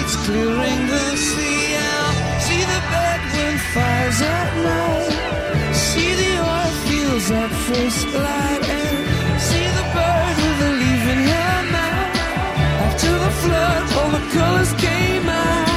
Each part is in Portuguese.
it's clearing the sea out. See the bedroom fires at night. See the oil fields at first light. And see the bird with a leaf in her mouth. After the flood, all the colors came out.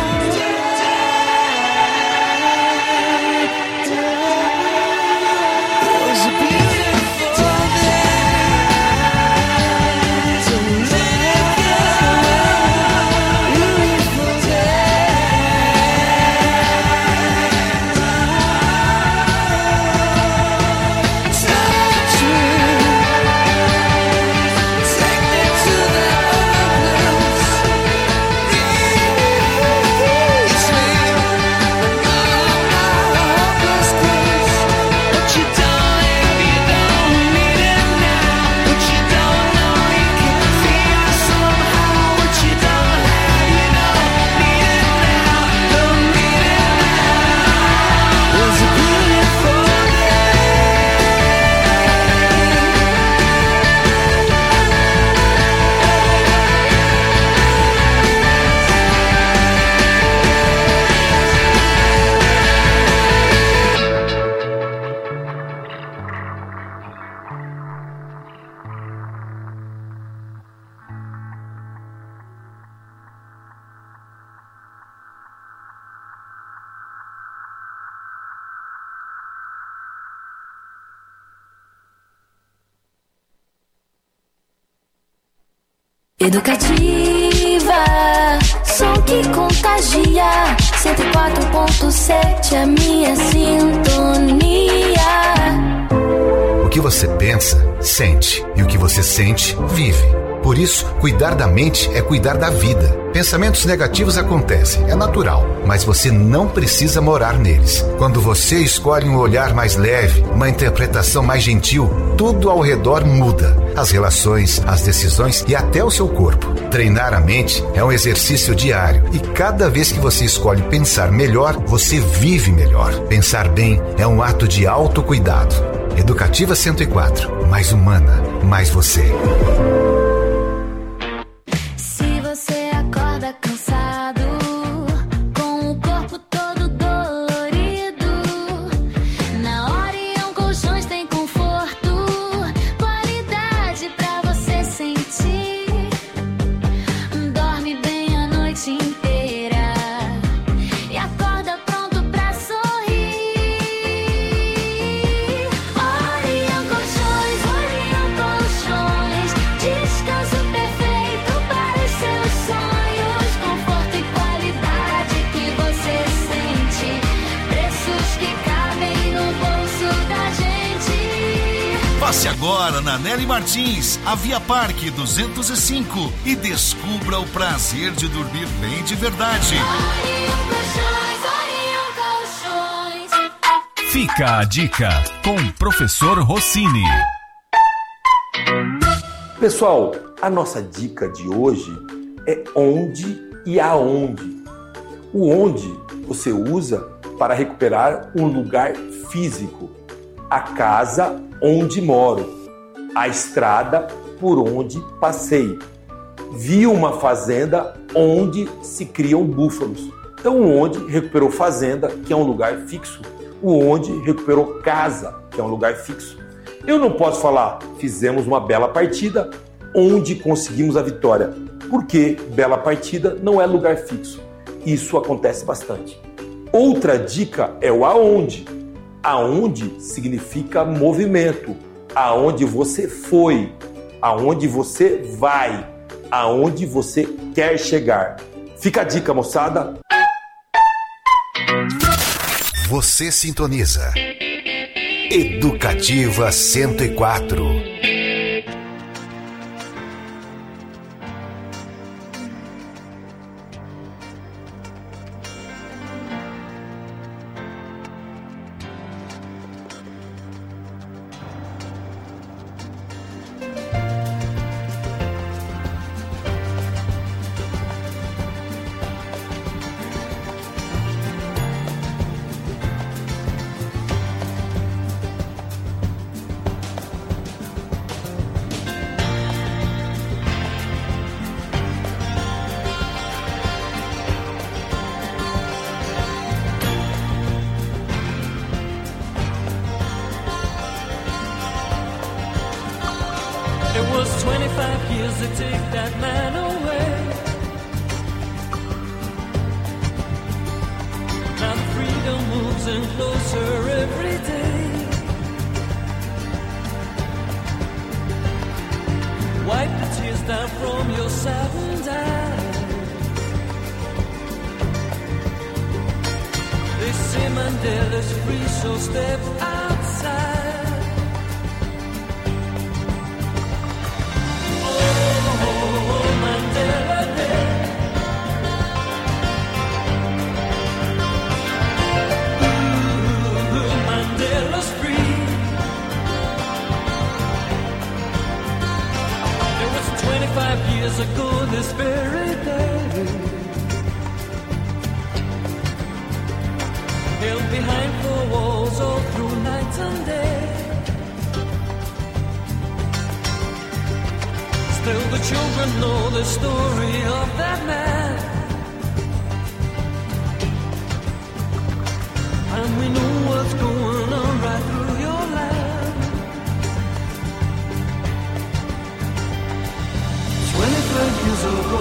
Educativa, som que contagia. 104.7, a minha sintonia. O que você pensa, sente. E o que você sente, vive. Por isso, cuidar da mente é cuidar da vida. Pensamentos negativos acontecem, é natural, mas você não precisa morar neles. Quando você escolhe um olhar mais leve, uma interpretação mais gentil, tudo ao redor muda. As relações, as decisões e até o seu corpo. Treinar a mente é um exercício diário e cada vez que você escolhe pensar melhor, você vive melhor. Pensar bem é um ato de autocuidado. Educativa 104, mais humana, mais você. Se você acorda cansado, com o corpo todo dolorido, na Orion Colchões tem conforto, qualidade pra você sentir. Dorme bem a noite inteira e acorda pronto pra sorrir. Orion Colchões, descanso perfeito para os seus sonhos, conforto e qualidade que você sente, preços que cabem no bolso da gente. Passe agora na Nelly Martins, a Via Parque 205 e descubra o prazer de dormir bem de verdade. Orion Colchões. Fica a dica com o professor Rossini. Pessoal, a nossa dica de hoje é onde e aonde. O onde você usa para recuperar um lugar físico, a casa onde moro, a estrada por onde passei. Vi uma fazenda onde se criam búfalos. Então o onde recuperou fazenda, que é um lugar fixo. O onde recuperou casa, que é um lugar fixo. Eu não posso falar, fizemos uma bela partida, onde conseguimos a vitória, porque bela partida não é lugar fixo. Isso acontece bastante. Outra dica é o aonde. Aonde significa movimento. Aonde você foi, aonde você vai, aonde você quer chegar. Fica a dica, moçada. Você sintoniza Educativa 104. 25 years to take that man away. Now freedom moves in closer every day. Wipe the tears down from your saddened eyes. They say Mandela's free, so step outside. Oh, Mandela Day. Ooh, Mandela's free. It was 25 years ago this very day. Held behind four walls all through night and day. Still the children know the story of that man. And we know what's going on right through your land. 25 years ago.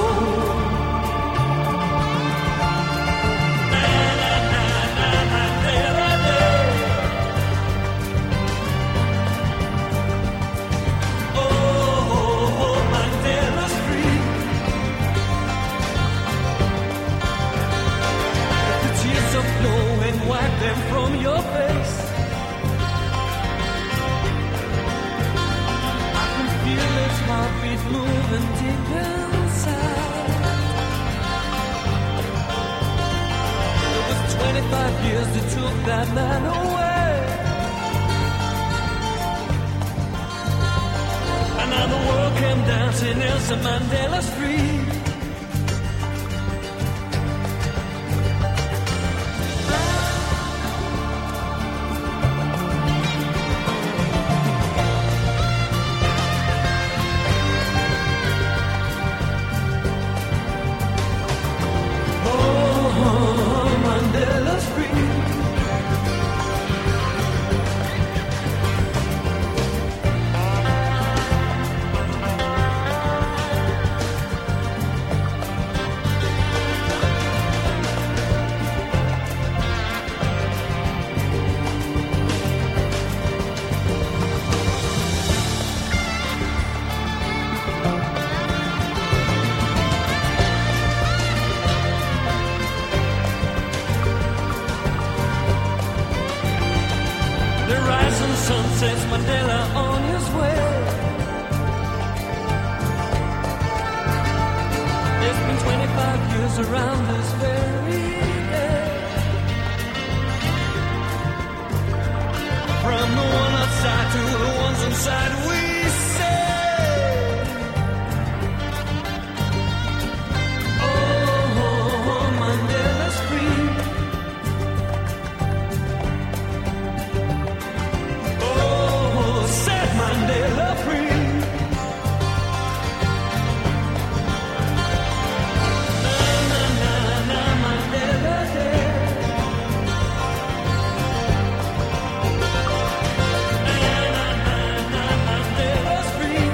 Wipe them from your face. I can feel his heartbeat moving deep inside. It was 25 years that took that man away. And now the world came dancing, Nelson Mandela's free. Sets Mandela on his way. It's been 25 years around this very day. From the one outside to the ones inside, we say, oh, Mandela's free. Mandela free. Na na na na Mandela Day. Na na na na Mandela's free.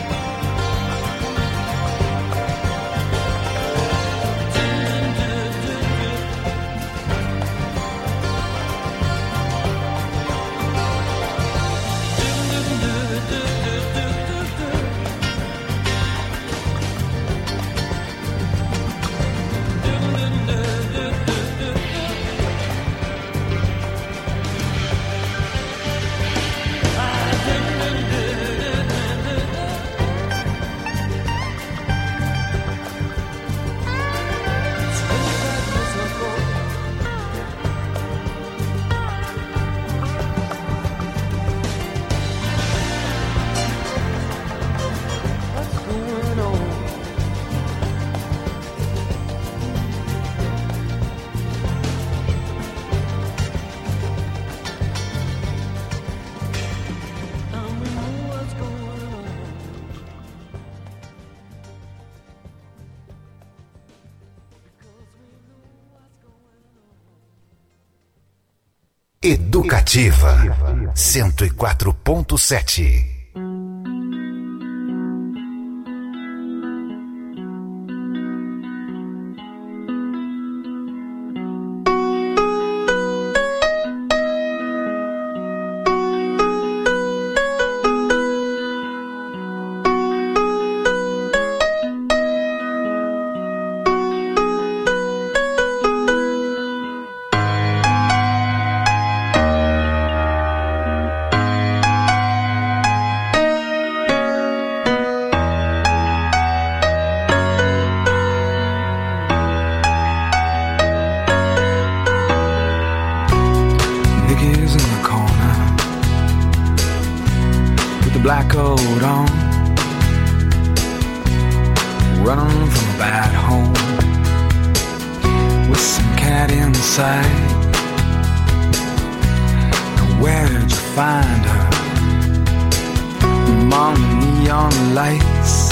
Educativa 104.7. black coat on, running from a bad home, with some cat inside. Now where did you find her? Among the neon lights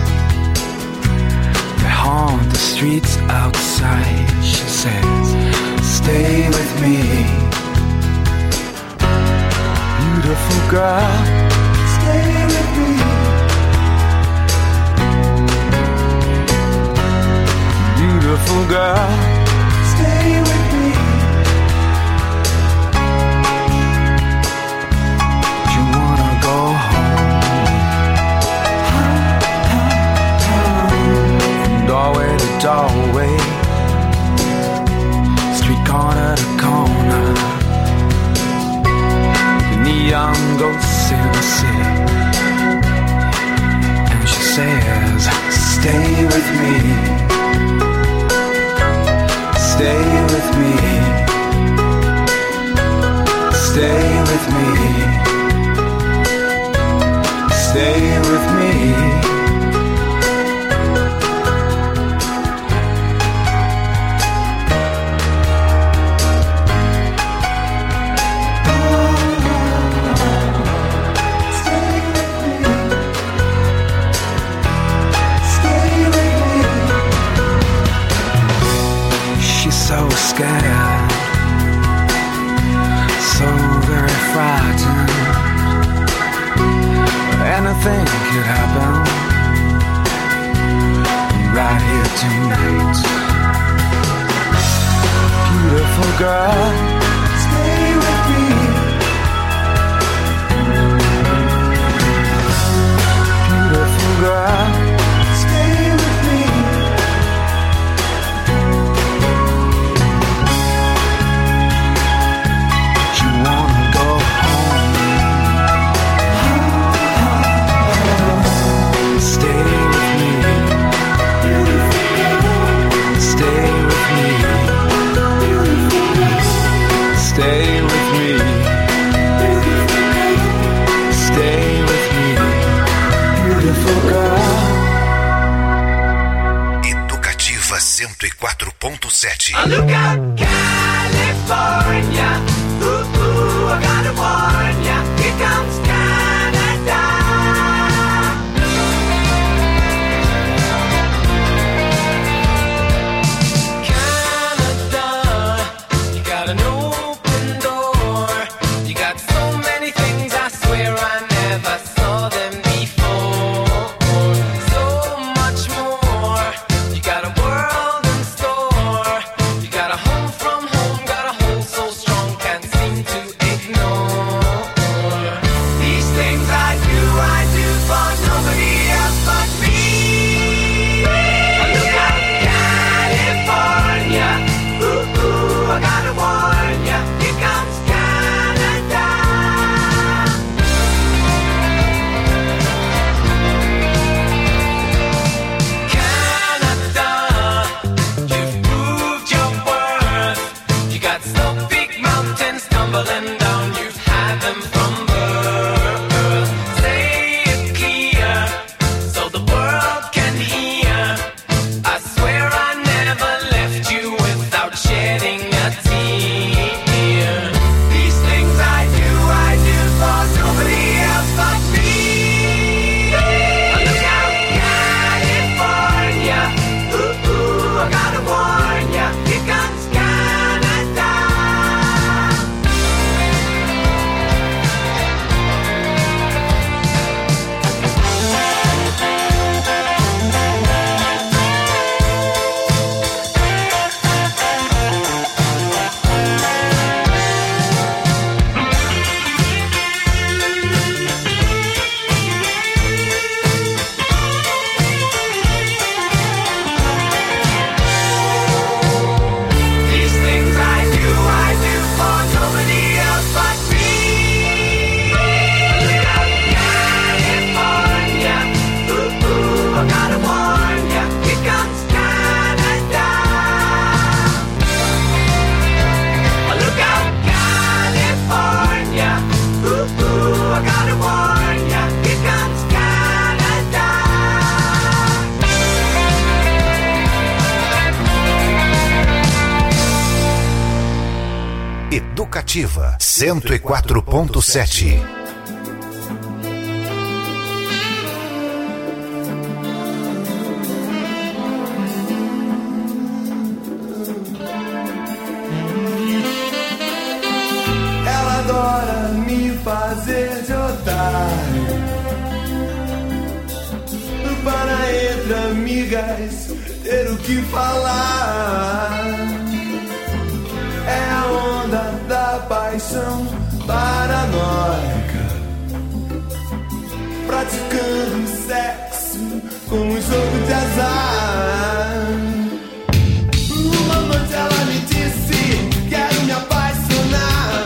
that haunt the streets outside. She says, stay with me, beautiful girl, stay with me, beautiful girl, stay with me. You wanna go home, from doorway to doorway, street corner to corner, the neon ghosts in the city. And she says, stay with me, stay with me, stay with me, stay with me. So scared, so very frightened. Anything could happen right here tonight. Beautiful girl, stay with me. Beautiful girl, stay with me. Stay with me, stay with me, beautiful girl. Educativa 104.7. Look out, California. Ooh, I gotta warn ya. Here comes Canada. Canada, you got an open door. You got so many things, I swear I never saw them before. So much more. You got a world in store. You got a home from home, got a hold so strong. Educativa 104.7. Ela adora me fazer de otário, para entre amigas ter o que falar. É a onda da paixão paranoica, praticando sexo como um jogo de azar. Uma noite ela me disse: quero me apaixonar,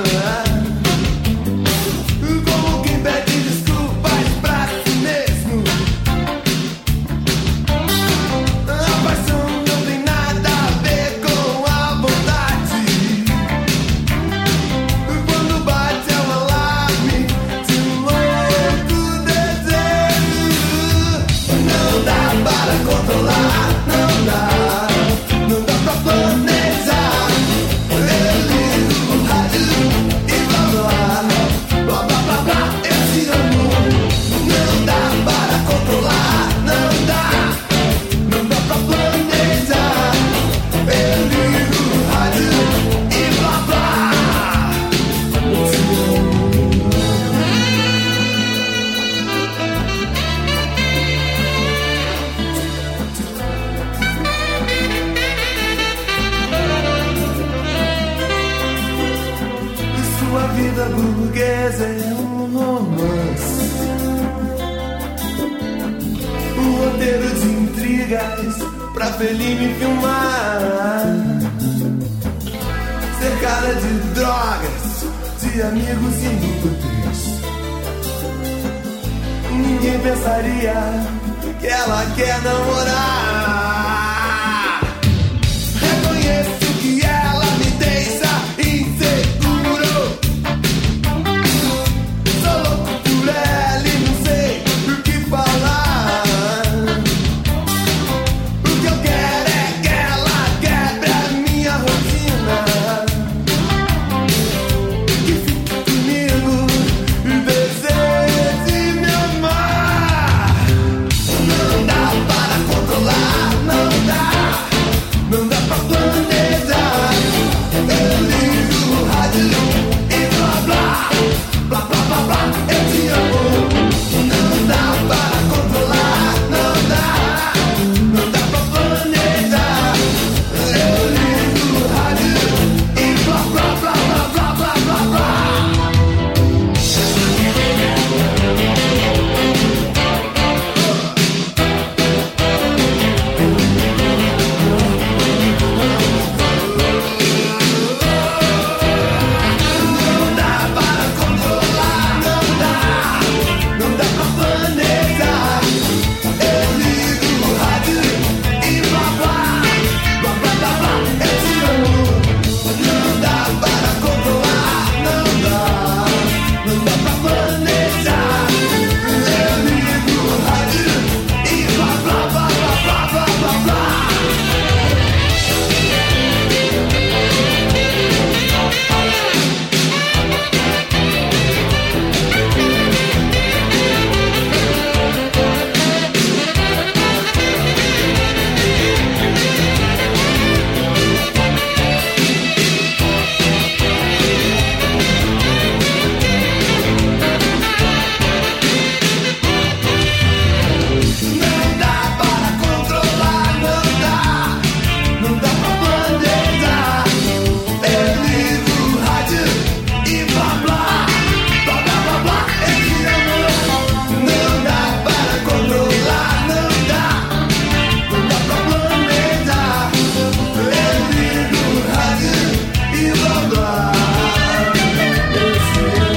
como quem pede desculpas pra si mesmo. A paixão não tem nada a ver com a vontade. Quando bate é um alarme de um louco desejo. Não dá para controlar, não dá pra planejar. Eu ligo o rádio e blá blá, blá blá blá blá, eu te amo. Não dá para controlar, não dá pra planejar. Eu ligo o rádio e blá blá, eu te amo. Sua vida burguesa é um romance, um roteiro de intrigas pra Fellini filmar, cercada de drogas, de amigos inúteis. Ninguém pensaria que ela quer namorar. Reconheço que ela me deixa inseguro. Sou louco por ela e não sei o que falar. O que eu quero é que ela quebre a minha rotina, que fique comigo e deseje me amar. Não dá para controlar, não dá pra planejar. Eu ligo o rádio e blá blá, blá blá blá blá, eu te amo. Não dá para controlar, não dá pra planejar. Eu ligo o rádio e blá blá blá blá blá blá blá blá. Não dá para controlar, não dá pra planejar. Eu ligo o rádio e blá blá, blá blá blá blá, eu te amo. Não dá para controlar, não dá pra planejar. Eu ligo o rádio e blá blá blá blá blá blá blá blá. Não dá para controlar, não dá pra planejar. Eu ligo o rádio e blá blá, blá blá blá blá, eu te amo. Não dá para controlar, não dá pra planejar. Eu ligo o rádio e blá blá, eu te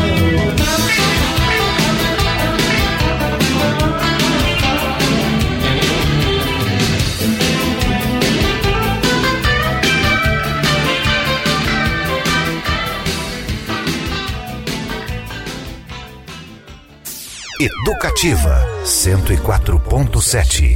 Educativa 104.7.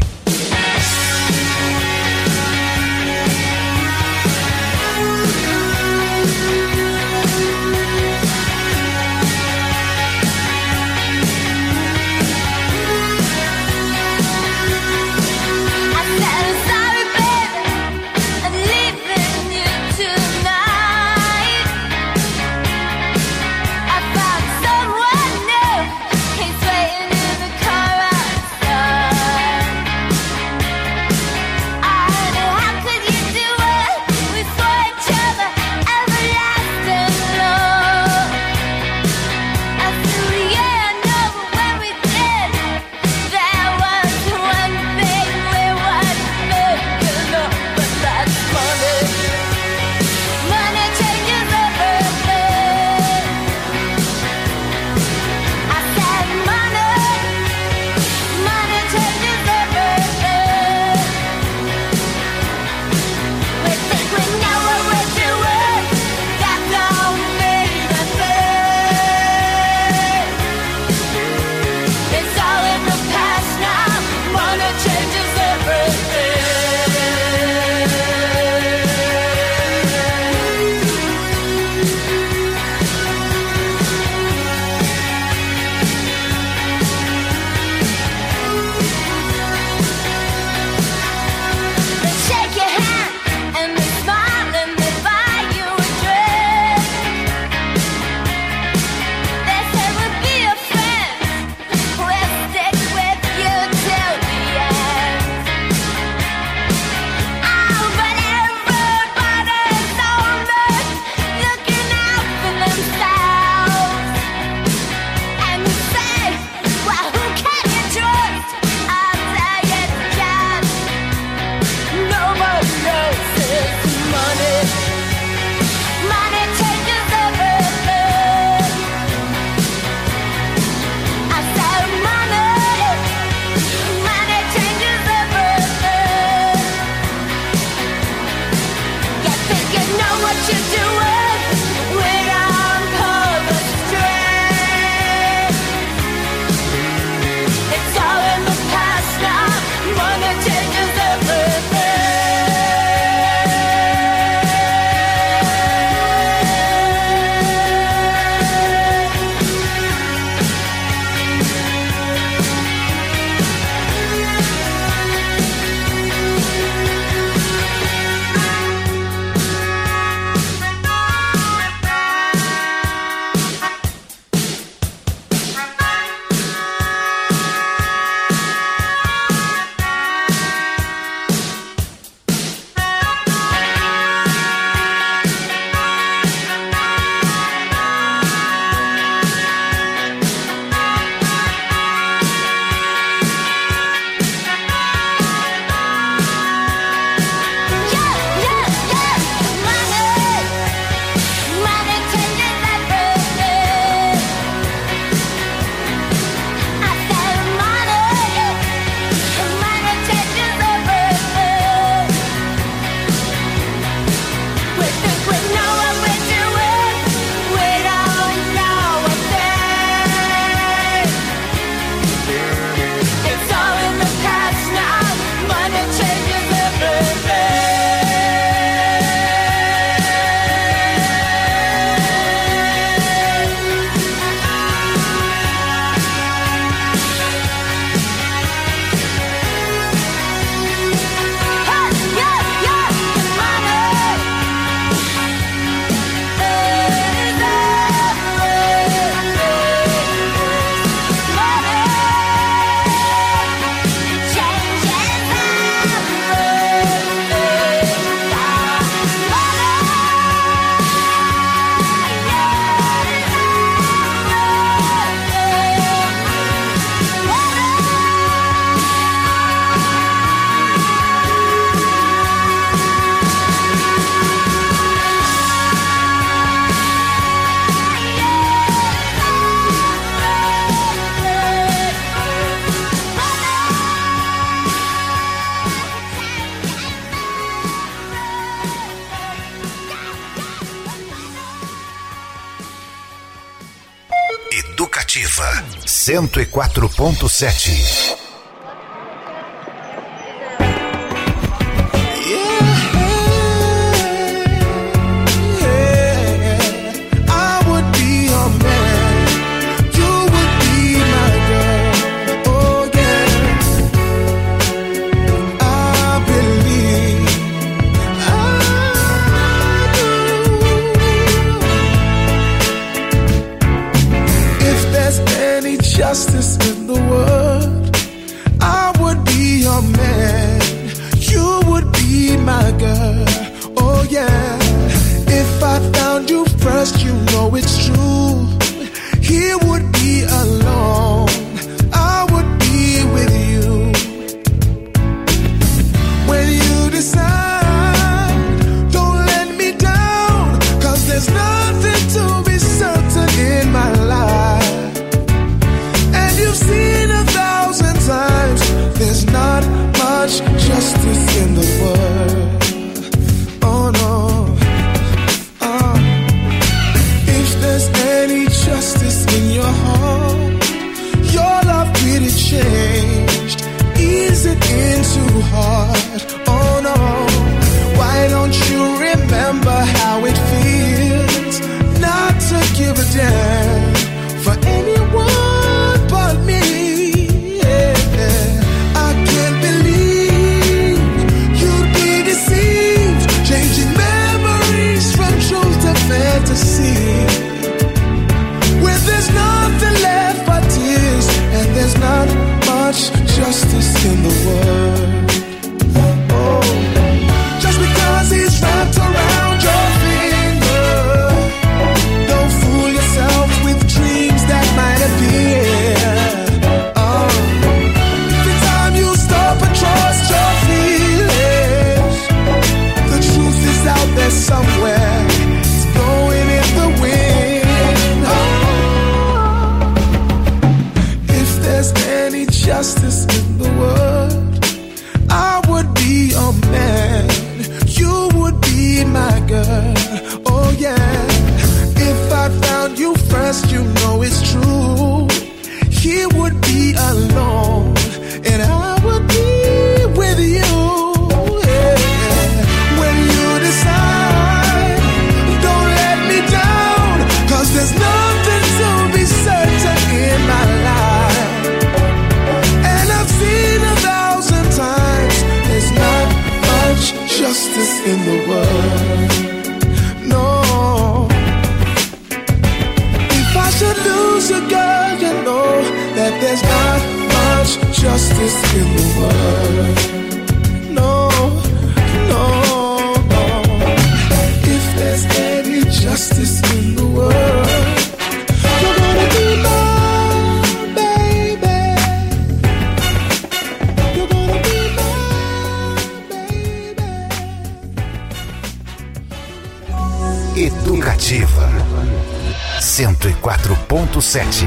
know what you're doing. We don't pull the string. It's all in the past now. Money changes everything. Educativa 104.7. Justice in the world, I would be your man, you would be my girl, oh yeah. If I found you first, you know it's true, he would be alone, I would be with you. When you decide, don't let me down, 'cause there's nothing to be certain in my life. You've seen 1,000 times, there's not much justice in the world. Oh no. If there's any justice in your heart, your love really changed. Is it into heart? Oh no. Why don't you remember how it feels not to give a damn for anyone but me? Yeah. I can't believe you'd be deceived, changing memories from truth to fantasy. Where there's nothing left but tears, and there's not much justice in the world. Oh, oh. Just because he's wrapped around your feet girl. Oh yeah. If I found you first, you know it's true. He would be alone, and I would be with you. Yeah. When you decide, don't let me down, 'cause there's nothing to be certain in my life. And I've seen 1,000 times, there's not much justice in the world. No. If I should lose you, girl, you know that there's not much justice in the world. No, no, no. If there's any justice in the world, you're gonna be my baby. You're gonna be my baby. Educativa 104.7.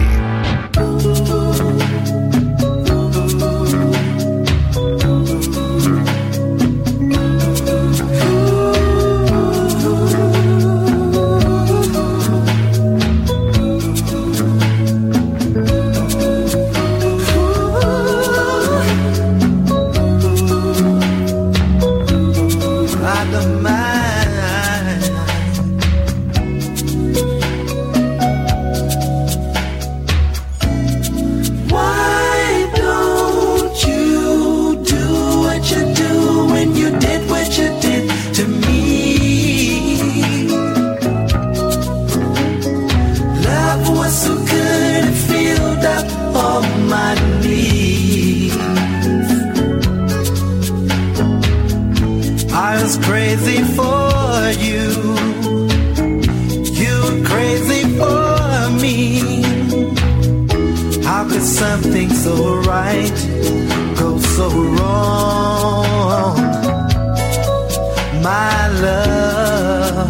Crazy for you, you're crazy for me. How could something so right go so wrong? My love,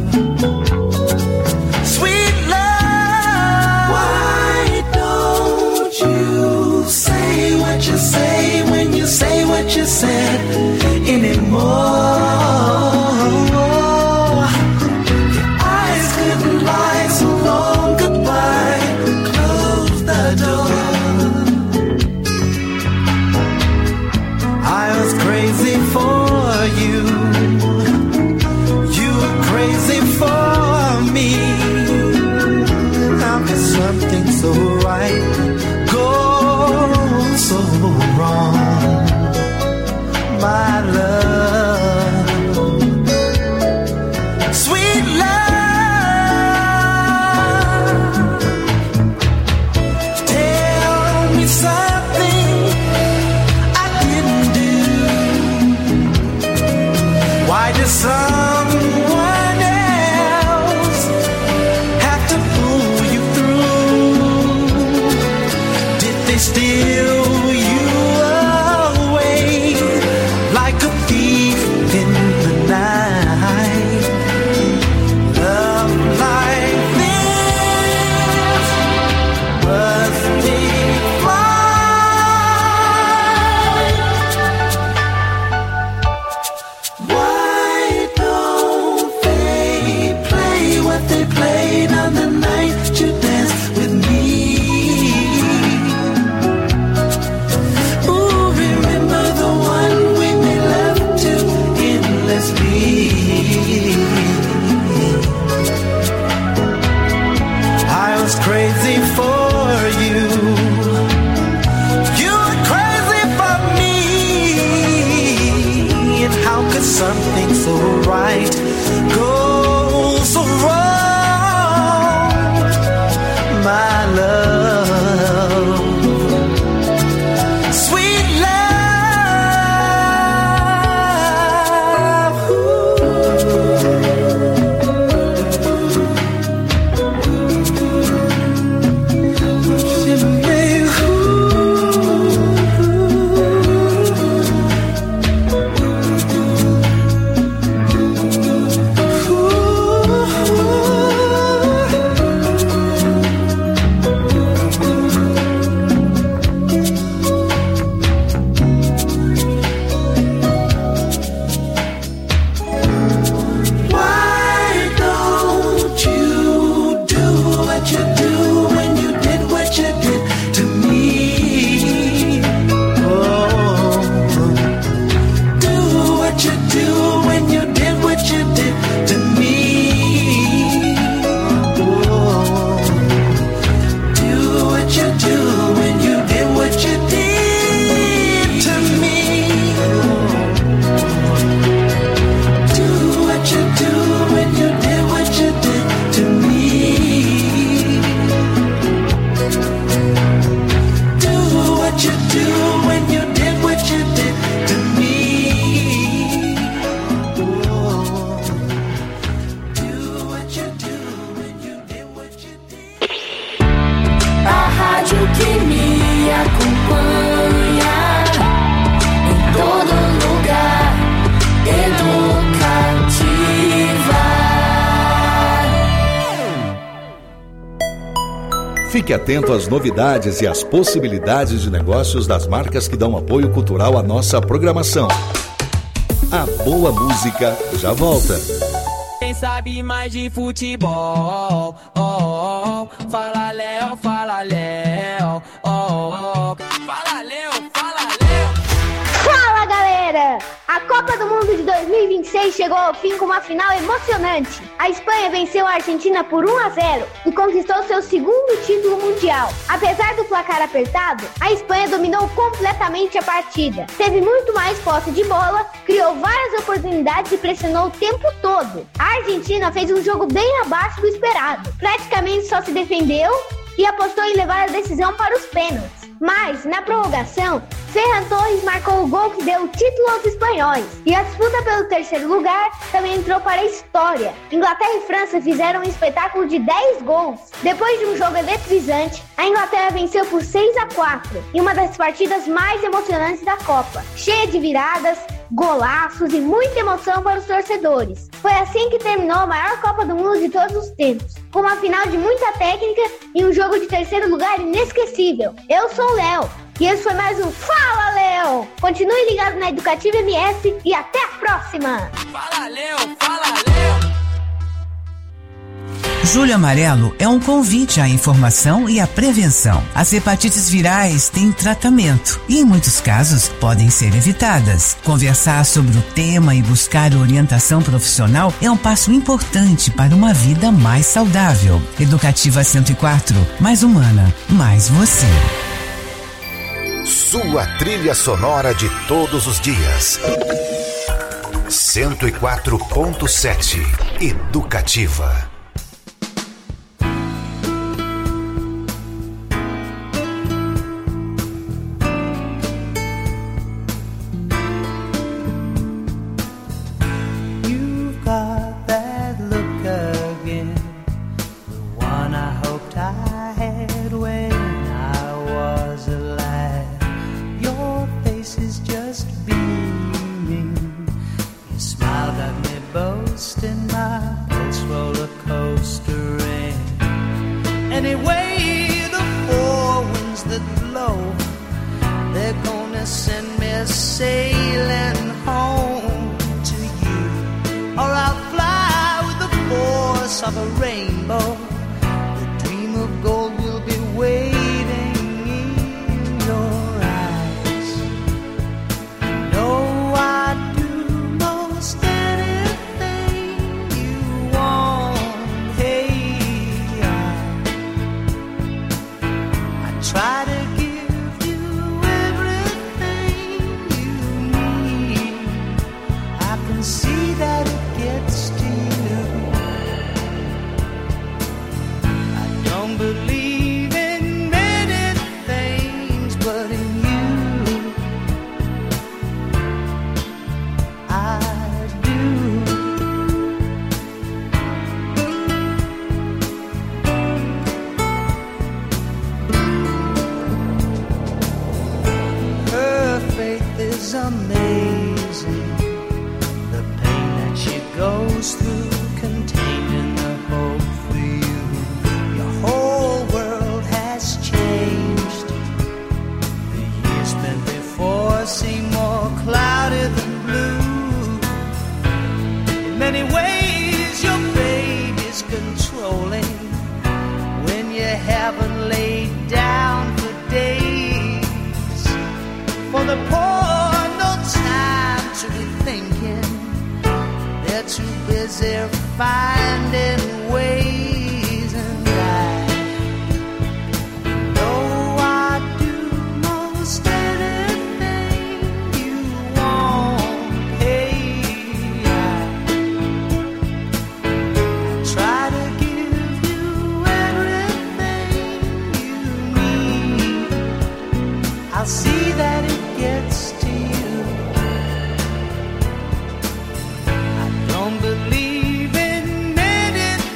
sweet love. Why don't you say what you say when you say what you said anymore? Fique atento às novidades e às possibilidades de negócios das marcas que dão apoio cultural à nossa programação. A boa música já volta. Quem sabe mais de futebol? Fala Léo, fala Léo. Fala Léo, fala Léo. Fala galera! A Copa do Mundo de 2026 chegou ao fim com uma final emocionante. A Espanha venceu a Argentina por 1-0 e conquistou seu segundo título mundial. Apesar do placar apertado, a Espanha dominou completamente a partida. Teve muito mais posse de bola, criou várias oportunidades e pressionou o tempo todo. A Argentina fez um jogo bem abaixo do esperado. Praticamente só se defendeu e apostou em levar a decisão para os pênaltis. Mas, na prorrogação, Ferran Torres marcou o gol que deu o título aos espanhóis. E a disputa pelo terceiro lugar também entrou para a história. Inglaterra e França fizeram um espetáculo de 10 gols. Depois de um jogo eletrizante, a Inglaterra venceu por 6-4, em uma das partidas mais emocionantes da Copa, cheia de viradas, golaços e muita emoção para os torcedores. Foi assim que terminou a maior Copa do Mundo de todos os tempos, com uma final de muita técnica e um jogo de terceiro lugar inesquecível. Eu sou o Léo e esse foi mais um Fala Léo! Continue ligado na Educativa MS e até a próxima! Fala Léo, fala Léo. Julho Amarelo é um convite à informação e à prevenção. As hepatites virais têm tratamento e, em muitos casos, podem ser evitadas. Conversar sobre o tema e buscar orientação profissional é um passo importante para uma vida mais saudável. Educativa 104, mais humana, mais você. Sua trilha sonora de todos os dias. 104.7 Educativa. Believe in many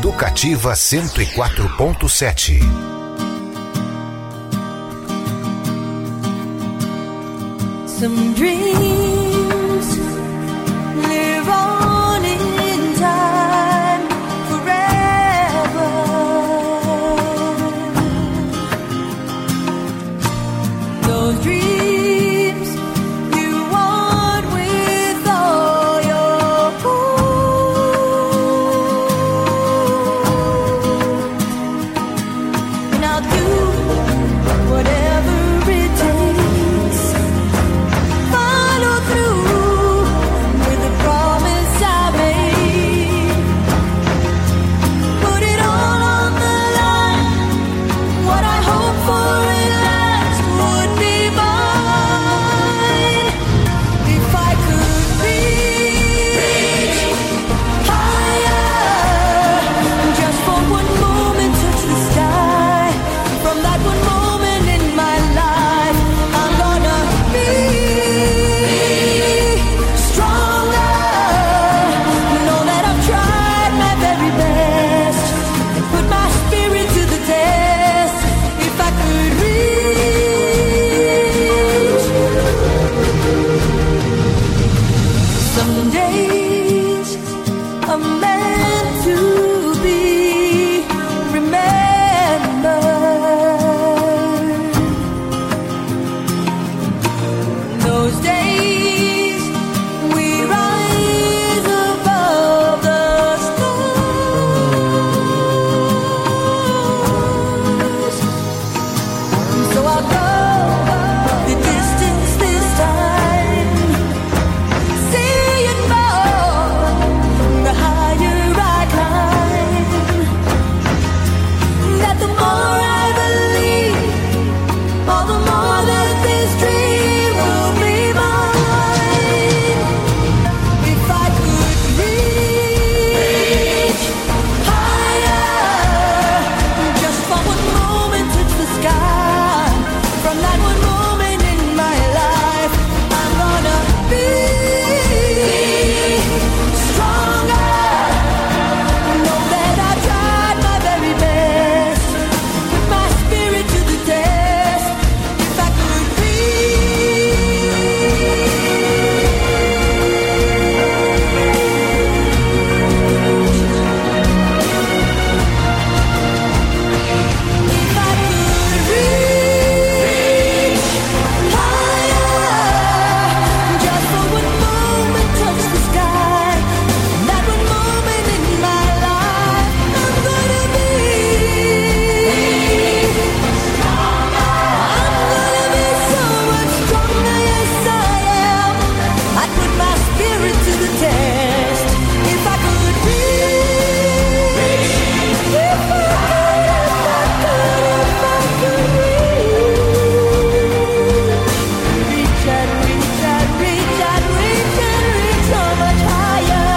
Educativa 104.7. Some dreams live on in time forever. Those dreams you want with all your heart, and I'll do whatever it takes. Follow through with the promise I made. Put it all on the line. What I hope for at last would be mine. If I could reach higher, just for one moment touch the sky. From that one moment in my life, I'm gonna be stronger. Know that I've tried my very best and put my spirit to the test. If I could reach, some days are meant to be remembered. Those days we rise above the stars. So I'll go the distance this time, seeing more the higher I climb. That the more I believe, all the more that this dream will be mine. If I could reach higher, just for one moment touch the sky. From that one moment in my life, I'm gonna be stronger. Know that I tried my very best, put my spirit to the test. If I could reach higher, just for one moment touch the sky. That one moment in my life, I'm gonna be stronger. I'm gonna be so much stronger, yes I am. I'd put my spirit to the test. If I could reach, if I could reach and reach and reach and reach and reach so much higher.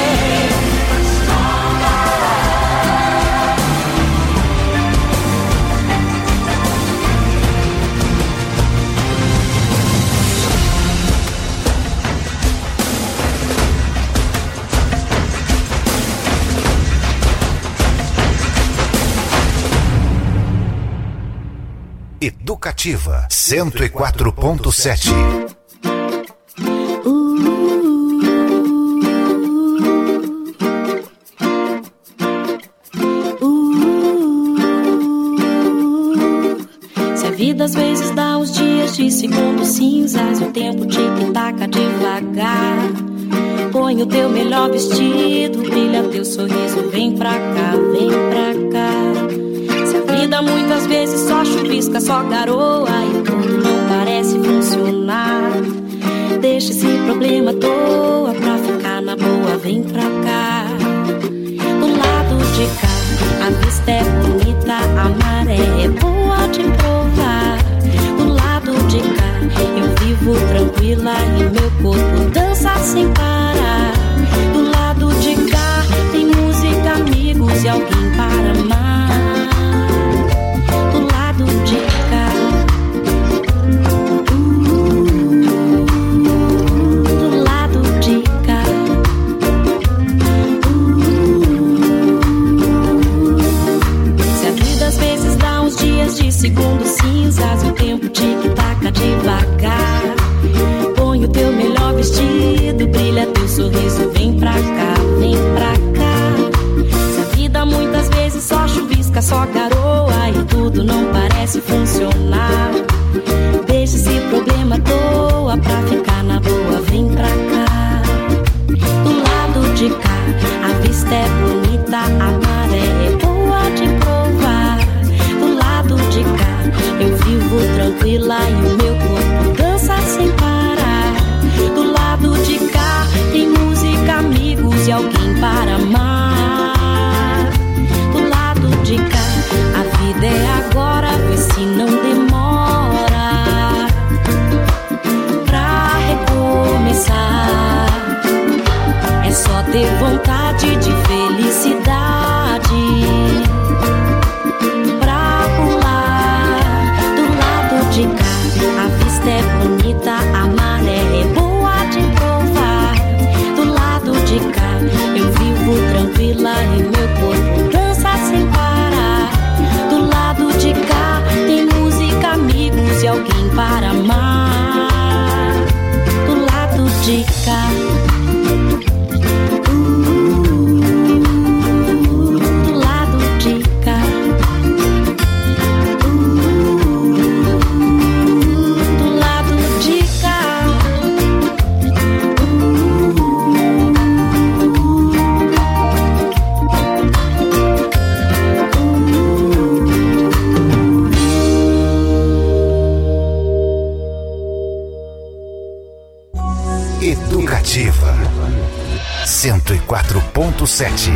Educativa 104.7. Se a vida às vezes dá uns dias de segundos cinzas, o tempo tic-taca devagar. Põe o teu melhor vestido, brilha teu sorriso, vem pra cá, vem pra cá. Se a vida muitas vezes só chuvisca, só garoa e tudo não parece funcionar, deixa esse problema à toa pra ficar na boa, vem pra cá. Do lado de cá, a vista é bonita, a maré é boa de provar. Do lado de cá, eu vivo tranquila e meu corpo dança sem parar. Do lado de cá, tem música, amigos e alguém para amar. Do lado de cá, do lado de cá, tranquila e o meu corpo dança sem parar. Do lado de cá tem música, amigos e alguém para amar. Do lado de cá a vida é agora, vê se não demora pra recomeçar. É só ter vontade de felicidade pra pular. Do lado de cá a vista é bonita, a maré é boa de provar. Do lado de cá eu vivo tranquila e meu corpo dança sem parar. Do lado de cá tem música, amigos e alguém para amar. Do lado de cá Educativa 104.7.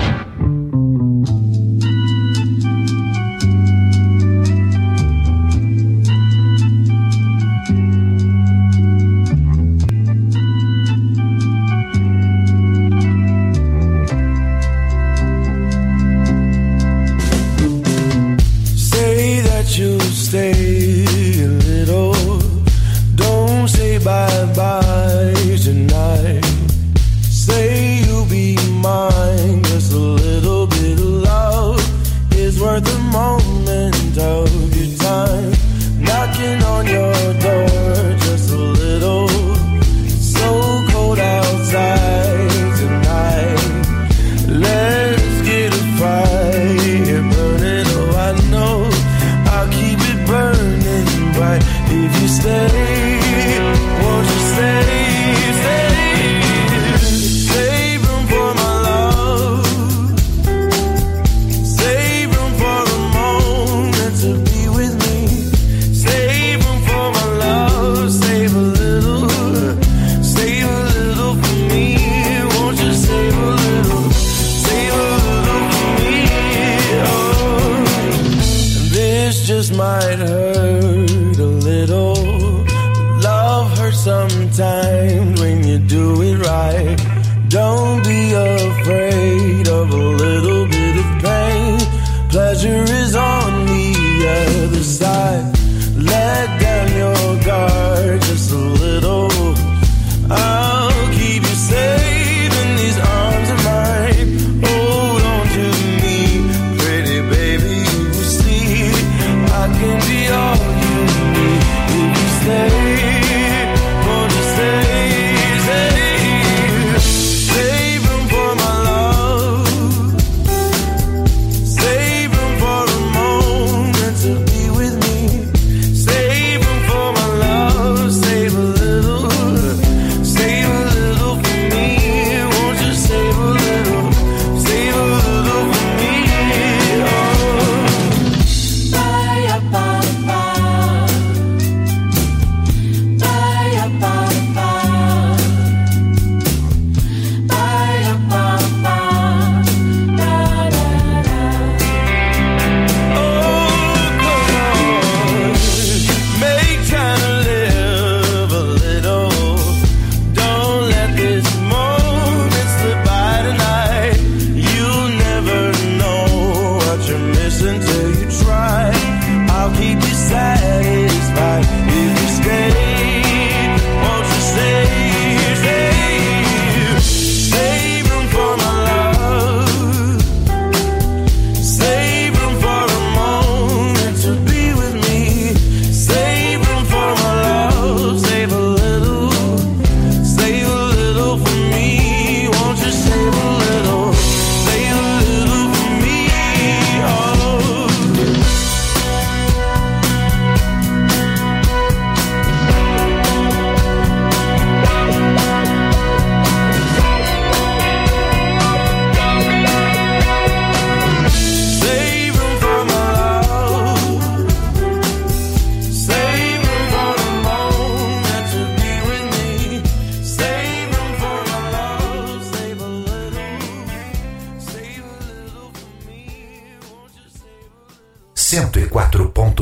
Say that you'll stay a little. Don't say bye-bye tonight. Say you'll be mine. Just a little bit of love is worth a moment of your time. Knocking on your door, just a little. So cold outside tonight. Let's get a fire burning. Oh, I know I'll keep it burning bright if you stay. Won't you stay? Save room for my love. Save room for a moment to be with me. Save room for my love. Save a little for me. Won't you save a little for me? Oh, this just might hurt a little. Love hurts sometimes when you do it right. Don't be afraid of a little bit of pain. Pleasure is on the other side. Let down your guard just a little. I'll keep you safe in these arms of mine. Hold on to me, pretty baby. You see, I can be all you need if you stay. Won't you stay? Save room for my love. Save room for a moment to be with me. Save room for my love. Save a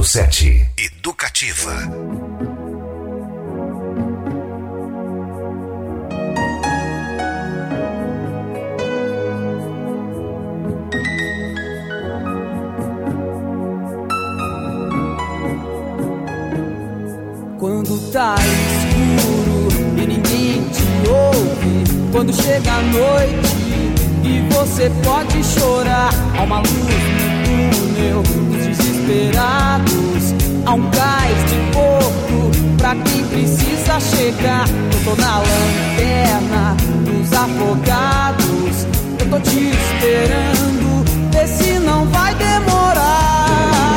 104.7 Educativa. Quando tá escuro e ninguém te ouve, quando chega a noite e você pode chorar, há uma luz no túnel dos desesperados, há um cais de porto pra quem precisa chegar. Eu tô na lanterna dos afogados, eu tô te esperando, vê se não vai demorar.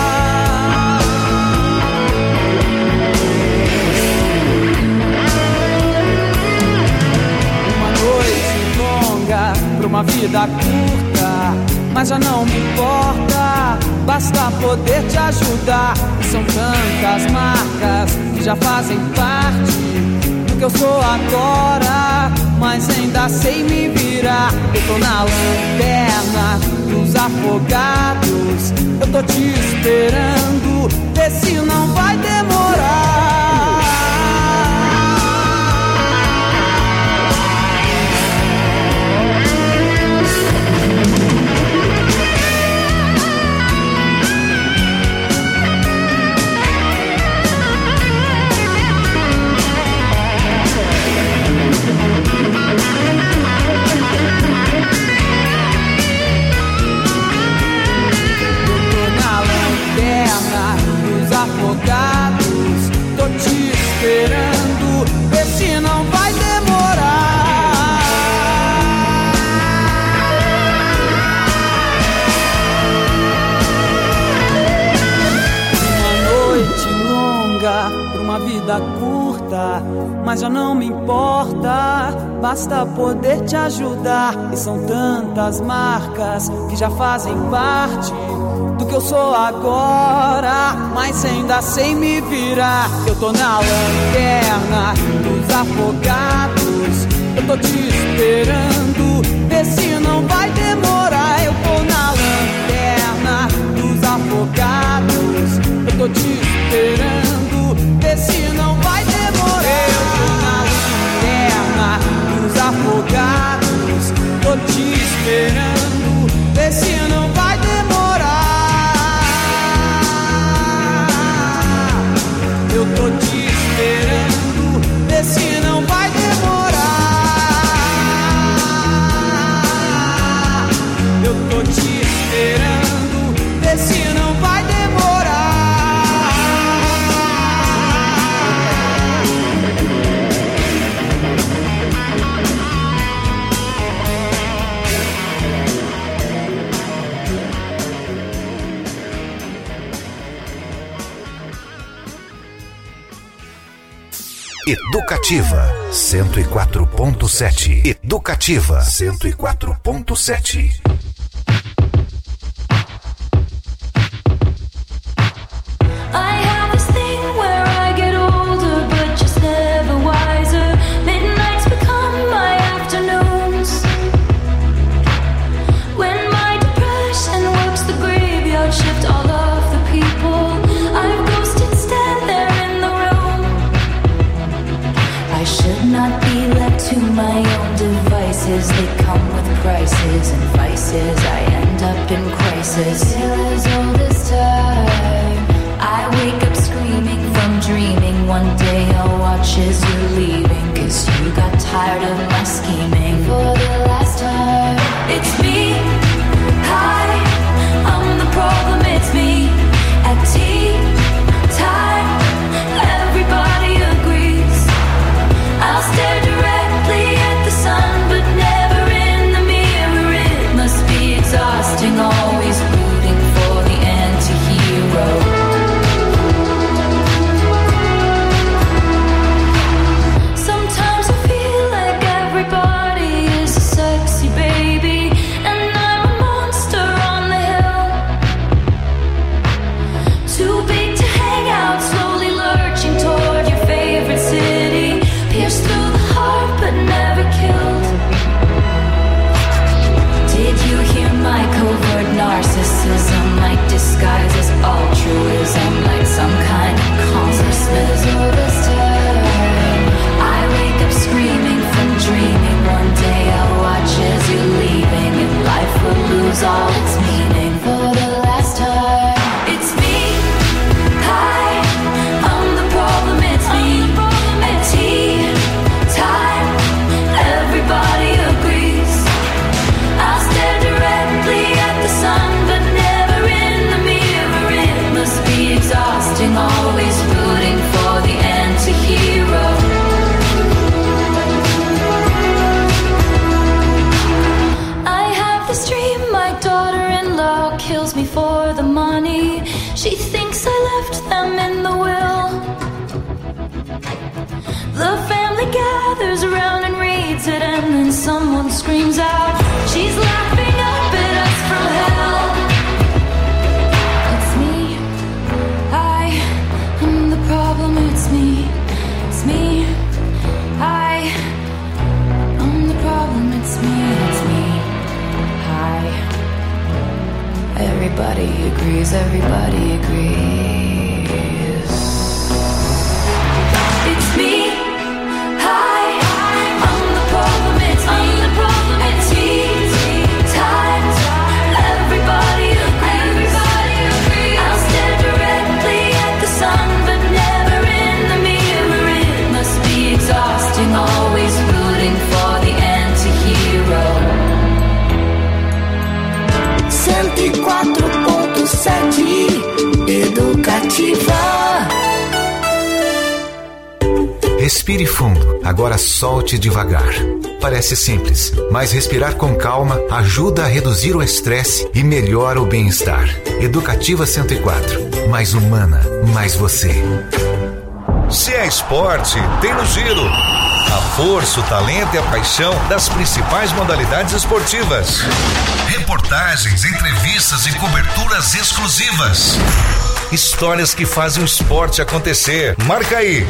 Pra uma vida curta, mas já não me importa, basta poder te ajudar. E são tantas marcas que já fazem parte do que eu sou agora, mas ainda sei me virar. Eu tô na lanterna dos afogados, eu tô te esperando, vê se não vai demorar. Afogados, tô te esperando, vê se não vai demorar. Uma noite longa pra uma vida curta, mas já não me importa, basta poder te ajudar. E são tantas marcas que já fazem parte do que eu sou agora, mas ainda sei me virar. Eu tô na lanterna dos afogados, eu tô te esperando, vê se não vai demorar. Eu tô na lanterna dos afogados, eu tô te esperando, vê se não vai demorar. Eu tô na lanterna dos afogados, tô te esperando, vê se não vai demorar. Eu tô te esperando, vê se não vai demorar. Eu tô te esperando, vê se não vai demorar. Educativa 104.7. Educativa 104.7. They come with prices and vices. I end up in crisis. Till as old as time, I wake up screaming from dreaming. One day I'll watch as you're leaving, 'cause you got tired of my scheming. For the last time, it's me. Hi, I'm the problem, it's me. At tea time, everybody agrees. I'll stare directly at the sun, but never in the mirror. It must be exhausting, always rooting for the anti-hero. Sometimes I feel like everybody is a guess everybody agrees. It's me, hi, I'm the problem, it's me, time, everybody agrees. I'll stare directly at the sun, but never in the mirror. It must be exhausting, always rooting for the anti-hero. 104.7 Educativa. Respire fundo, agora solte devagar. Parece simples, mas respirar com calma ajuda a reduzir o estresse e melhora o bem-estar. Educativa 104, mais humana, mais você. Se é esporte, tem no Giro. A força, o talento e a paixão das principais modalidades esportivas. Reportagens, entrevistas e coberturas exclusivas. Histórias que fazem o esporte acontecer. Marca aí,